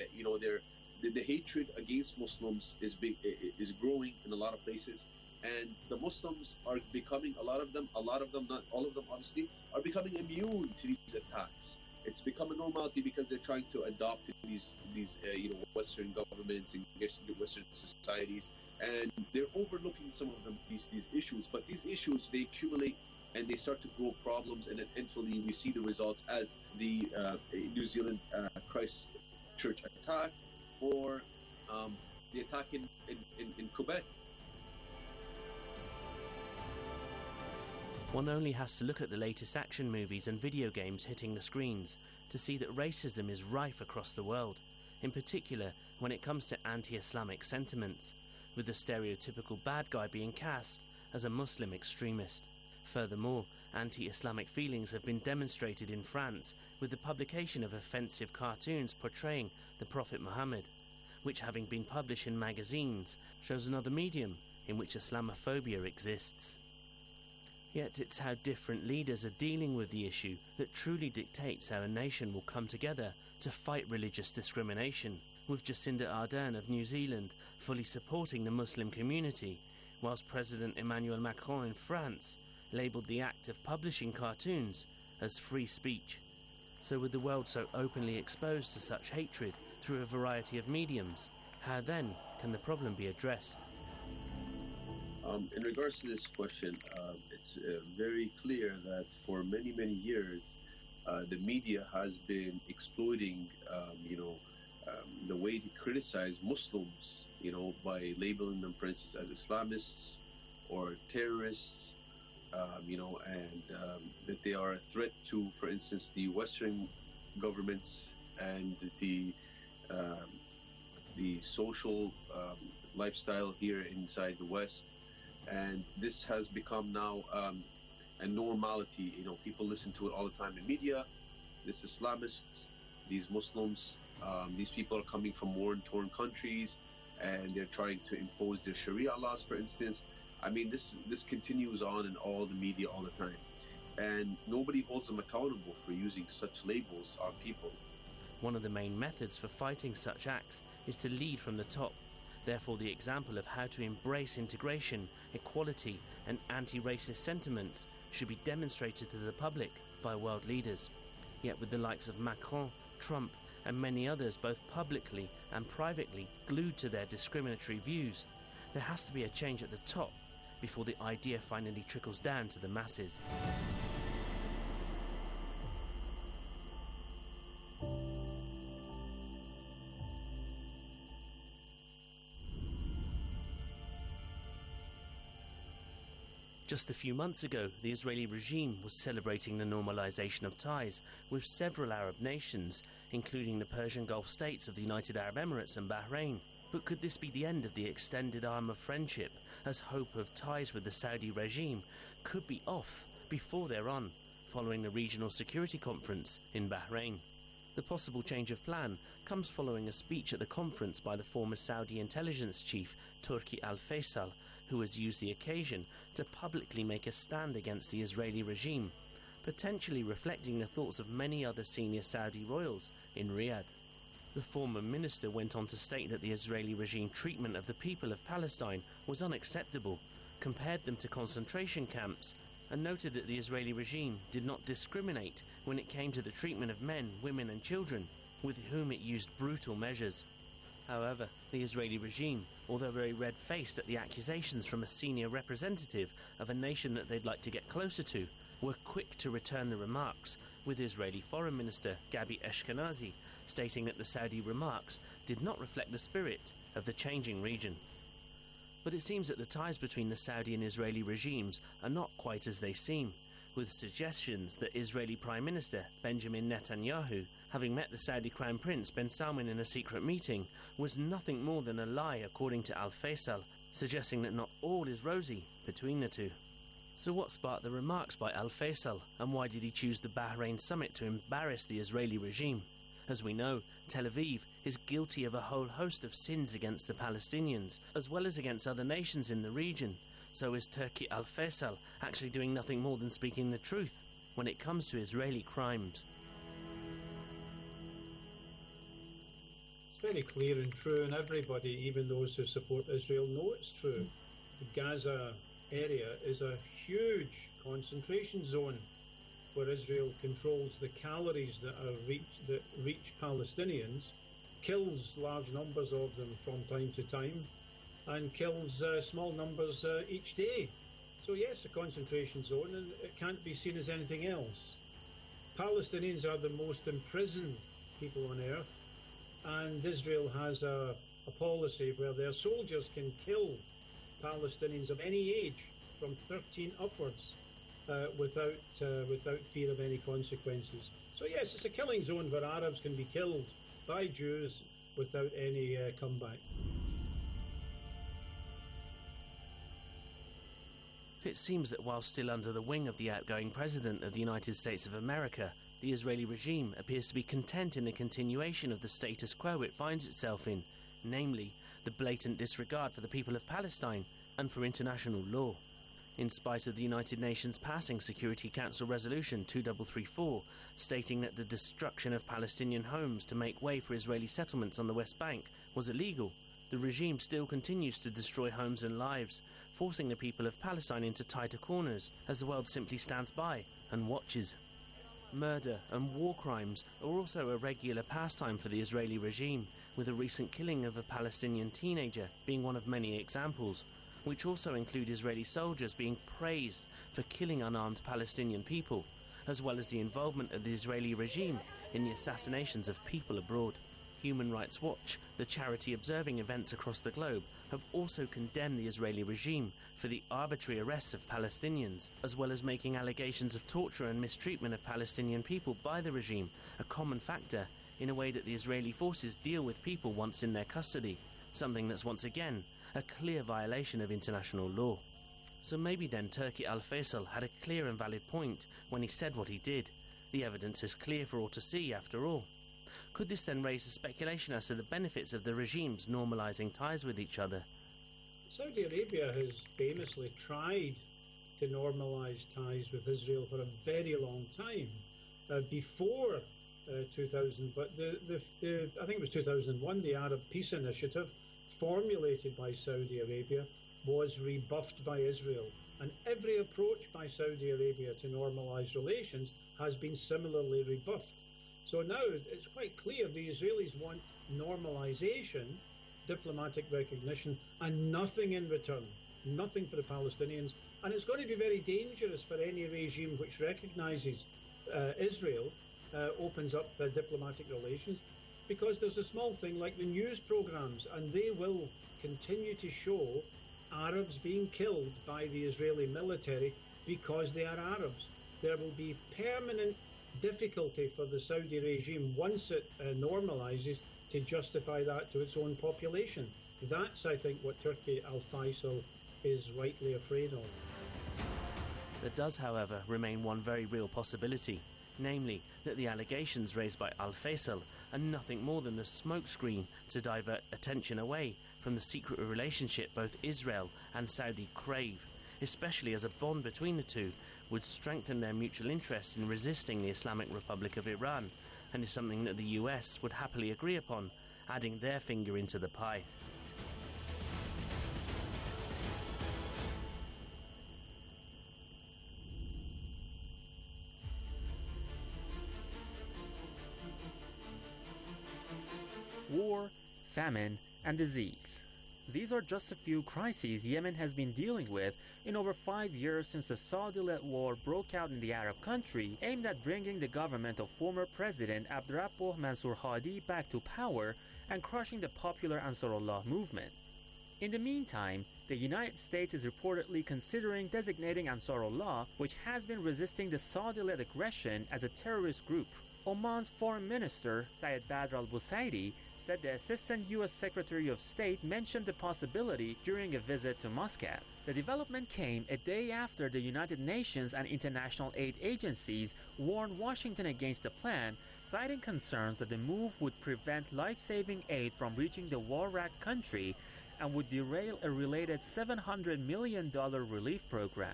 [SPEAKER 21] the hatred against Muslims is growing in a lot of places. And the Muslims are becoming, a lot of them, not all of them obviously, are becoming immune to these attacks. It's become a normality because they're trying to adopt these Western governments and Western societies, and they're overlooking some of them, these issues. But these issues, they accumulate and they start to grow problems, and then eventually we see the results as the New Zealand Christchurch attack, or the attack in Quebec.
[SPEAKER 18] One only has to look at the latest action movies and video games hitting the screens to see that racism is rife across the world, in particular when it comes to anti-Islamic sentiments, with the stereotypical bad guy being cast as a Muslim extremist. Furthermore, anti-Islamic feelings have been demonstrated in France with the publication of offensive cartoons portraying the Prophet Muhammad, which, having been published in magazines, shows another medium in which Islamophobia exists. Yet it's how different leaders are dealing with the issue that truly dictates how a nation will come together to fight religious discrimination, with Jacinda Ardern of New Zealand fully supporting the Muslim community, whilst President Emmanuel Macron in France labelled the act of publishing cartoons as free speech. So with the world so openly exposed to such hatred through a variety of mediums, how then can the problem be addressed?
[SPEAKER 21] In regards to this question, it's very clear that for many, many years, the media has been exploiting, the way to criticize Muslims, by labeling them, for instance, as Islamists or terrorists, and that they are a threat to, for instance, the Western governments and the social lifestyle here inside the West. And this has become now a normality. People listen to it all the time in media. These Islamists, these Muslims, these people are coming from war-torn countries, and they're trying to impose their Sharia laws, for instance. I mean, this continues on in all the media all the time, and nobody holds them accountable for using such labels on people.
[SPEAKER 18] One of the main methods for fighting such acts is to lead from the top. Therefore, the example of how to embrace integration, equality, and anti-racist sentiments should be demonstrated to the public by world leaders. Yet with the likes of Macron, Trump and many others both publicly and privately glued to their discriminatory views, there has to be a change at the top before the idea finally trickles down to the masses. Just a few months ago, the Israeli regime was celebrating the normalization of ties with several Arab nations, including the Persian Gulf states of the United Arab Emirates and Bahrain. But could this be the end of the extended arm of friendship, as hope of ties with the Saudi regime could be off before they're on, following the Regional Security Conference in Bahrain? The possible change of plan comes following a speech at the conference by the former Saudi intelligence chief Turki al-Faisal, who has used the occasion to publicly make a stand against the Israeli regime, potentially reflecting the thoughts of many other senior Saudi royals in Riyadh. The former minister went on to state that the Israeli regime treatment of the people of Palestine was unacceptable, compared them to concentration camps, and noted that the Israeli regime did not discriminate when it came to the treatment of men, women and children, with whom it used brutal measures. However, the Israeli regime, although very red-faced at the accusations from a senior representative of a nation that they'd like to get closer to, were quick to return the remarks, with Israeli Foreign Minister Gabi Ashkenazi stating that the Saudi remarks did not reflect the spirit of the changing region. But it seems that the ties between the Saudi and Israeli regimes are not quite as they seem, with suggestions that Israeli Prime Minister Benjamin Netanyahu, having met the Saudi Crown Prince bin Salman in a secret meeting, was nothing more than a lie, according to Al-Faisal, suggesting that not all is rosy between the two. So what sparked the remarks by Al-Faisal, and why did he choose the Bahrain summit to embarrass the Israeli regime? As we know, Tel Aviv is guilty of a whole host of sins against the Palestinians, as well as against other nations in the region. So is Turki al-Faisal actually doing nothing more than speaking the truth when it comes to Israeli crimes?
[SPEAKER 3] It's very clear and true, and everybody, even those who support Israel, know it's true. The Gaza area is a huge concentration zone where Israel controls the calories that reach Palestinians, kills large numbers of them from time to time, and kills small numbers each day. So yes, a concentration zone, and it can't be seen as anything else. Palestinians are the most imprisoned people on earth, and Israel has a policy where their soldiers can kill Palestinians of any age, from 13 upwards, without fear of any consequences. So yes, it's a killing zone where Arabs can be killed by Jews without any comeback.
[SPEAKER 18] It seems that while still under the wing of the outgoing President of the United States of America, the Israeli regime appears to be content in the continuation of the status quo it finds itself in, namely, the blatant disregard for the people of Palestine and for international law. In spite of the United Nations passing Security Council Resolution 2334, stating that the destruction of Palestinian homes to make way for Israeli settlements on the West Bank was illegal, the regime still continues to destroy homes and lives, forcing the people of Palestine into tighter corners as the world simply stands by and watches. Murder and war crimes are also a regular pastime for the Israeli regime, with the recent killing of a Palestinian teenager being one of many examples, which also include Israeli soldiers being praised for killing unarmed Palestinian people, as well as the involvement of the Israeli regime in the assassinations of people abroad. Human Rights Watch, the charity observing events across the globe, have also condemned the Israeli regime for the arbitrary arrests of Palestinians, as well as making allegations of torture and mistreatment of Palestinian people by the regime a common factor in a way that the Israeli forces deal with people once in their custody, something that's once again a clear violation of international law. So maybe then Turki al-Faisal had a clear and valid point when he said what he did. The evidence is clear for all to see, after all. Could this then raise a speculation as to the benefits of the regimes normalising ties with each other?
[SPEAKER 3] Saudi Arabia has famously tried to normalise ties with Israel for a very long time, before 2000, but I think it was 2001, the Arab Peace Initiative, formulated by Saudi Arabia, was rebuffed by Israel. And every approach by Saudi Arabia to normalise relations has been similarly rebuffed. So now it's quite clear the Israelis want normalisation, diplomatic recognition, and nothing in return, nothing for the Palestinians. And it's going to be very dangerous for any regime which recognises Israel, opens up diplomatic relations, because there's a small thing like the news programmes, and they will continue to show Arabs being killed by the Israeli military because they are Arabs. There will be permanent difficulty for the Saudi regime once it normalises to justify that to its own population. That's, I think, what Turki Al-Faisal is rightly afraid of.
[SPEAKER 18] There does, however, remain one very real possibility, namely that the allegations raised by Al-Faisal are nothing more than a smokescreen to divert attention away from the secret relationship both Israel and Saudi crave, especially as a bond between the two would strengthen their mutual interests in resisting the Islamic Republic of Iran, and is something that the US would happily agree upon, adding their finger into the pie.
[SPEAKER 2] War, famine, and disease. These are just a few crises Yemen has been dealing with in over 5 years since the Saudi-led war broke out in the Arab country, aimed at bringing the government of former President Abdrabbuh Mansur Hadi back to power and crushing the popular Ansarullah movement. In the meantime, the United States is reportedly considering designating Ansarullah, which has been resisting the Saudi-led aggression, as a terrorist group. Oman's Foreign Minister, Sayed Badr al-Busaidi, said the Assistant U.S. Secretary of State mentioned the possibility during a visit to Muscat. The development came a day after the United Nations and international aid agencies warned Washington against the plan, citing concerns that the move would prevent life-saving aid from reaching the war-racked country and would derail a related $700 million relief program.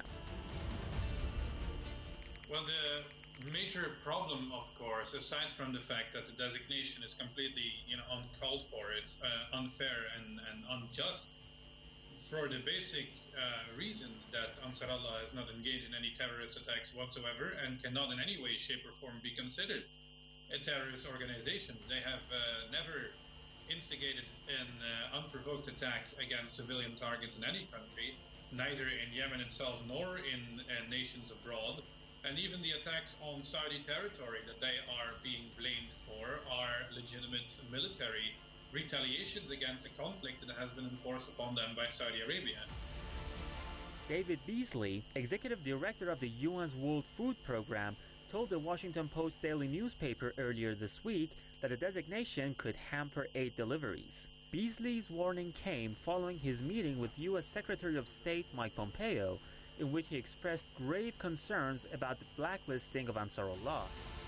[SPEAKER 22] Well, the major problem, of course, aside from the fact that the designation is completely, uncalled for, it's unfair and unjust, for the basic reason that Ansarullah is not engaged in any terrorist attacks whatsoever and cannot in any way, shape, or form be considered a terrorist organization. They have never instigated an unprovoked attack against civilian targets in any country, neither in Yemen itself nor in nations abroad. And even the attacks on Saudi territory that they are being blamed for are legitimate military retaliations against a conflict that has been enforced upon them by Saudi Arabia.
[SPEAKER 2] David Beasley, executive director of the UN's World Food Program, told the Washington Post daily newspaper earlier this week that the designation could hamper aid deliveries. Beasley's warning came following his meeting with U.S. Secretary of State Mike Pompeo, in which he expressed grave concerns about the blacklisting of Ansarullah.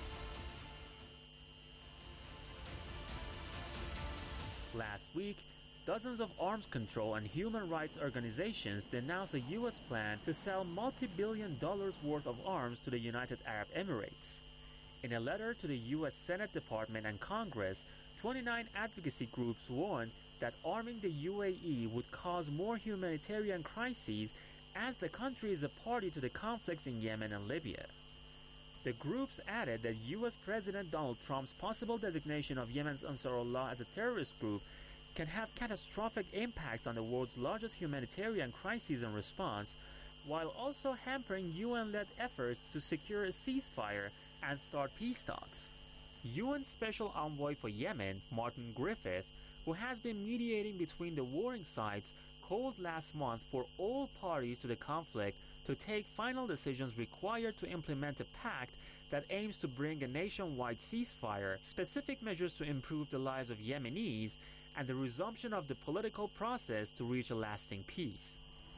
[SPEAKER 2] Last week, dozens of arms control and human rights organizations denounced a U.S. plan to sell multi-billion dollars worth of arms to the United Arab Emirates. In a letter to the U.S. Senate Department and Congress, 29 advocacy groups warned that arming the UAE would cause more humanitarian crises as the country is a party to the conflicts in Yemen and Libya. The groups added that U.S. President Donald Trump's possible designation of Yemen's Ansarullah as a terrorist group can have catastrophic impacts on the world's largest humanitarian crisis and response, while also hampering UN-led efforts to secure a ceasefire and start peace talks. UN Special Envoy for Yemen, Martin Griffith, who has been mediating between the warring sides, called last month for all parties to the conflict to take final decisions required to implement a pact that aims to bring a nationwide ceasefire, specific measures to improve the lives of Yemenis, and the resumption of the political process to reach a lasting peace.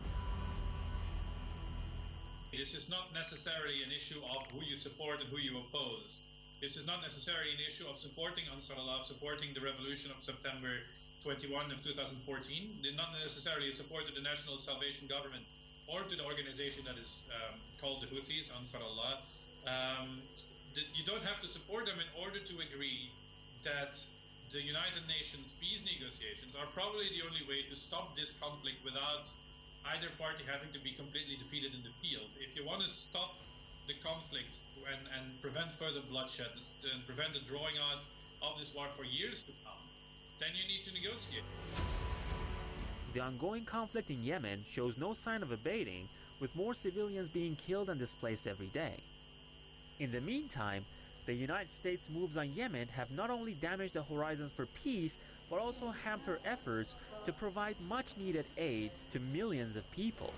[SPEAKER 22] This is not necessarily an issue of who you support and who you oppose. This is not necessarily an issue of supporting Ansarullah, supporting the revolution of September 21 of 2014, did not necessarily support to the National Salvation Government or to the organization that is called the Houthis, Ansarullah. You don't have to support them in order to agree that the United Nations peace negotiations are probably the only way to stop this conflict without either party having to be completely defeated in the field. If you want to stop the conflict and prevent further bloodshed and prevent the drawing out of this war for years to come, then you need to negotiate.
[SPEAKER 2] The ongoing conflict in Yemen shows no sign of abating, with more civilians being killed and displaced every day. In the meantime, the United States' moves on Yemen have not only damaged the horizons for peace, but also hampered efforts to provide much-needed aid to millions of people.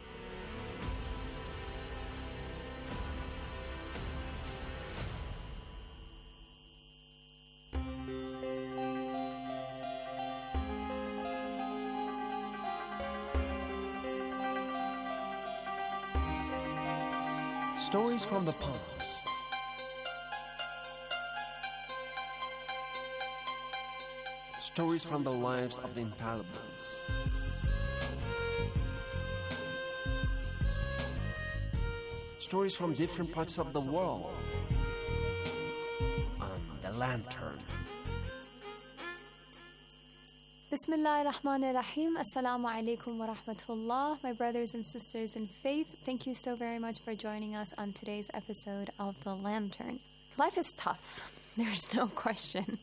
[SPEAKER 15] Stories from the past. Stories from the lives of the infallibles. Stories from different parts of the world. On The Lantern.
[SPEAKER 4] Bismillah ar-Rahman ar-Rahim. Assalamu alaikum wa rahmatullah. My brothers and sisters in faith, thank you so very much for joining us on today's episode of The Lantern. Life is tough. There's no question.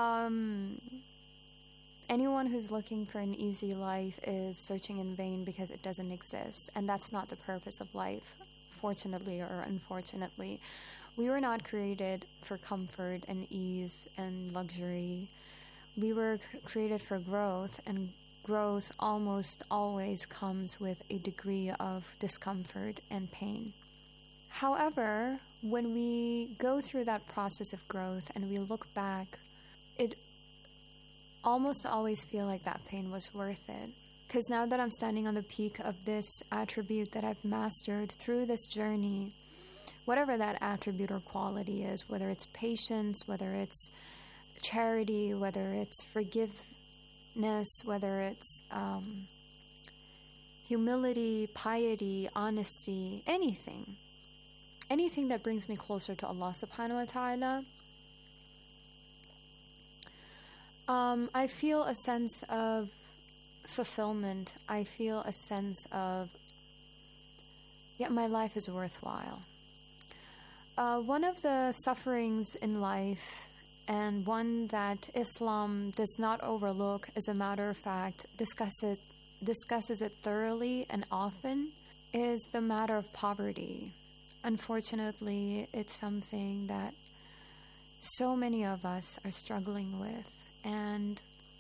[SPEAKER 4] Anyone who's looking for an easy life is searching in vain because it doesn't exist. And that's not the purpose of life, fortunately or unfortunately. We were not created for comfort and ease and luxury. We were created for growth, and growth almost always comes with a degree of discomfort and pain. However, when we go through that process of growth and we look back, it almost always feels like that pain was worth it. Because now that I'm standing on the peak of this attribute that I've mastered through this journey, whatever that attribute or quality is, whether it's patience, whether it's charity, whether it's forgiveness, whether it's humility, piety, honesty, anything that brings me closer to Allah subhanahu wa ta'ala, I feel a sense of fulfillment. I feel a sense of, my life is worthwhile. One of the sufferings in life, and one that Islam does not overlook, as a matter of fact, discusses it thoroughly and often, is the matter of poverty. Unfortunately, it's something that so many of us are struggling with. And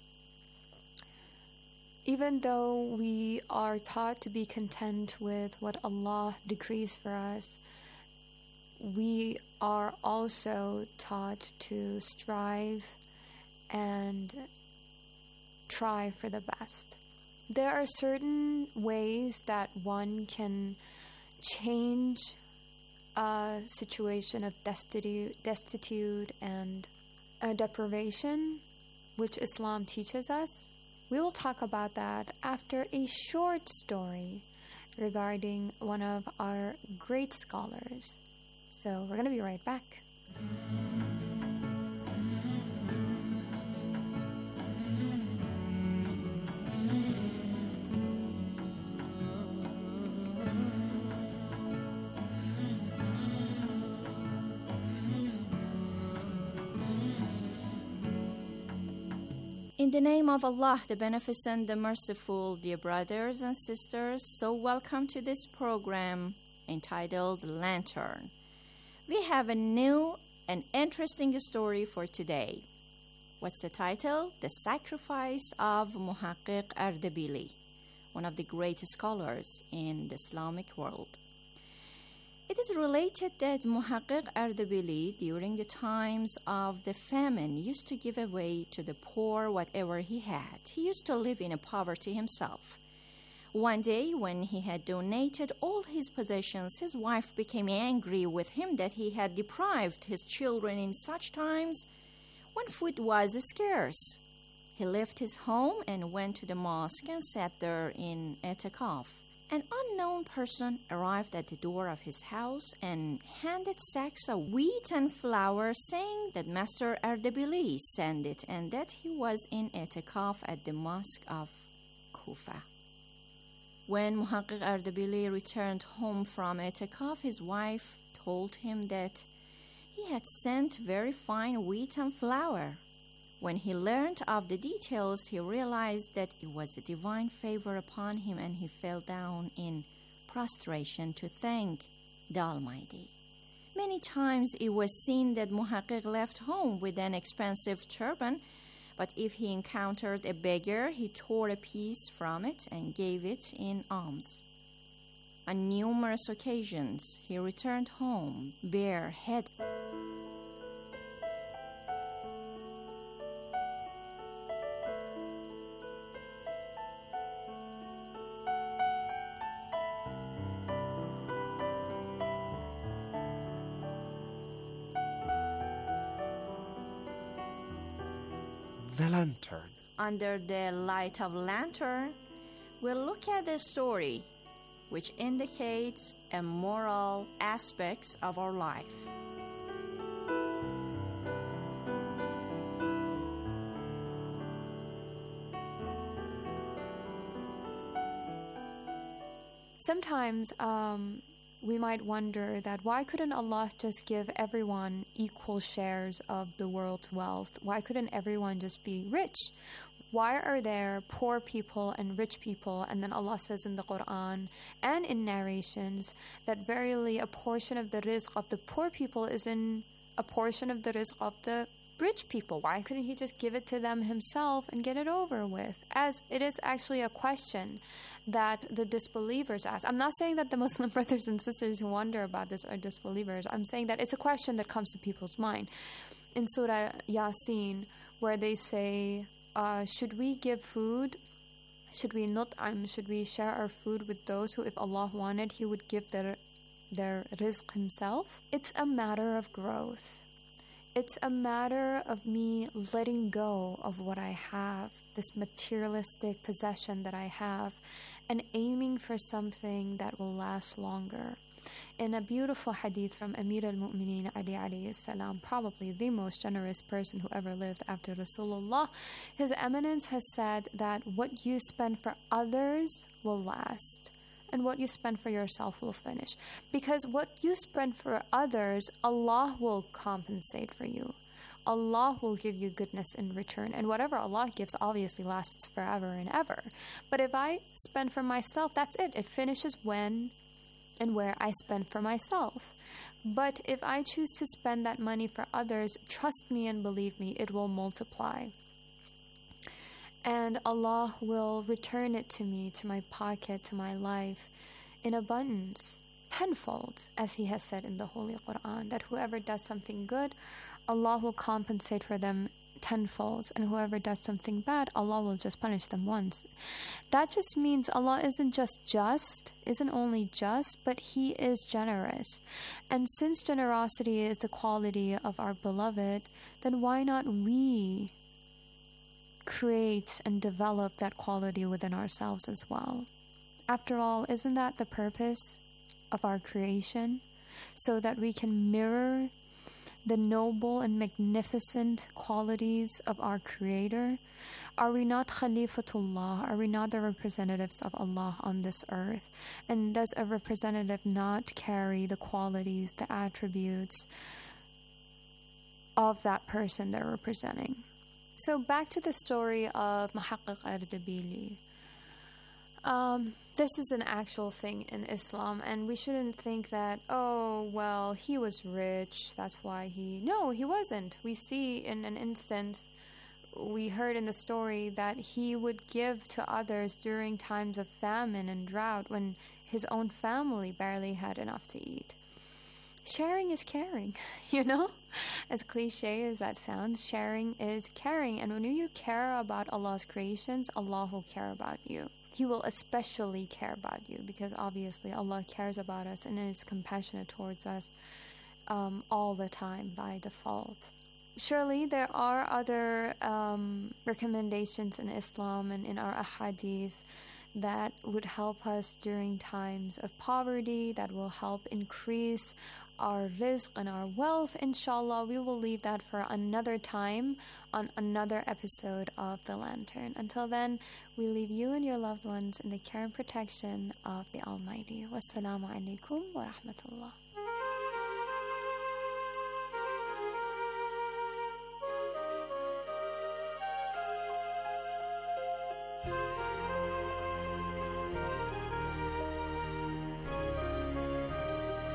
[SPEAKER 4] even though we are taught to be content with what Allah decrees for us, we are also taught to strive and try for the best. There are certain ways that one can change a situation of destitute and deprivation, which Islam teaches us. We will talk about that after a short story regarding one of our great scholars. So we're going to be right back.
[SPEAKER 10] In the name of Allah, the Beneficent, the Merciful, dear brothers and sisters, so welcome to this program entitled Lantern. We have a new and interesting story for today. What's the title? The Sacrifice of Muhaqqiq Ardebili, one of the greatest scholars in the Islamic world. It is related that Muhaqqiq Ardebili, during the times of the famine, used to give away to the poor whatever he had. He used to live in poverty himself. One day, when he had donated all his possessions, his wife became angry with him that he had deprived his children in such times when food was scarce. He left his home and went to the mosque and sat there in etikaf. An unknown person arrived at the door of his house and handed sacks of wheat and flour, saying that Master Ardebili sent it and that he was in etikaf at the mosque of Kufa. When Muhaqqiq Ardebili returned home from Etikaf, his wife told him that he had sent very fine wheat and flour. When he learned of the details, he realized that it was a divine favor upon him, and he fell down in prostration to thank the Almighty. Many times it was seen that Muhaqqiq left home with an expensive turban, but if he encountered a beggar, he tore a piece from it and gave it in alms. On numerous occasions, he returned home bareheaded.
[SPEAKER 15] The lantern.
[SPEAKER 10] Under the light of lantern, we'll look at the story, which indicates a moral aspects of our life.
[SPEAKER 4] Sometimes we might wonder that why couldn't Allah just give everyone equal shares of the world's wealth? Why couldn't everyone just be rich? Why are there poor people and rich people? And then Allah says in the Quran and in narrations that verily a portion of the rizq of the poor people is in a portion of the rizq of the rich people. Why couldn't He just give it to them Himself and get it over with? As it is actually a question that the disbelievers ask. I'm not saying that the Muslim brothers and sisters who wonder about this are disbelievers. I'm saying that it's a question that comes to people's mind. In Surah Yasin, where they say, should we give food? Should we nut'am? Should we share our food with those who, if Allah wanted, He would give their rizq Himself? It's a matter of growth. It's a matter of me letting go of what I have, this materialistic possession that I have, and aiming for something that will last longer. In a beautiful hadith from Amir al-Mu'mineen Ali alayhi salam, probably the most generous person who ever lived after Rasulullah, His Eminence has said that what you spend for others will last, and what you spend for yourself will finish. Because what you spend for others, Allah will compensate for you. Allah will give you goodness in return. And whatever Allah gives obviously lasts forever and ever. But if I spend for myself, that's it. It finishes when and where I spend for myself. But if I choose to spend that money for others, trust me and believe me, it will multiply. And Allah will return it to me, to my pocket, to my life, in abundance, tenfold, as He has said in the Holy Quran, that whoever does something good, Allah will compensate for them tenfold, and whoever does something bad, Allah will just punish them once. That just means Allah isn't only just, but He is generous. And since generosity is the quality of our beloved, then why not we create and develop that quality within ourselves as well? After all, isn't that the purpose of our creation? So that we can mirror the noble and magnificent qualities of our Creator? Are we not Khalifatullah? Are we not the representatives of Allah on this earth? And does a representative not carry the qualities, the attributes of that person they're representing? So back to the story of Muhaqqiq Ardebili. This is an actual thing in Islam, and we shouldn't think that, oh, well, he was rich, that's why No, he wasn't. We see in an instance, we heard in the story that he would give to others during times of famine and drought when his own family barely had enough to eat. Sharing is caring, As cliche as that sounds, sharing is caring. And when you care about Allah's creations, Allah will care about you. He will especially care about you, because obviously Allah cares about us and is compassionate towards us all the time by default. Surely there are other recommendations in Islam and in our ahadith that would help us during times of poverty, that will help increase our rizq and our wealth. Inshallah, we will leave that for another time on another episode of The Lantern. Until then, we leave you and your loved ones in the care and protection of the Almighty. Wassalamu alaikum wa rahmatullah.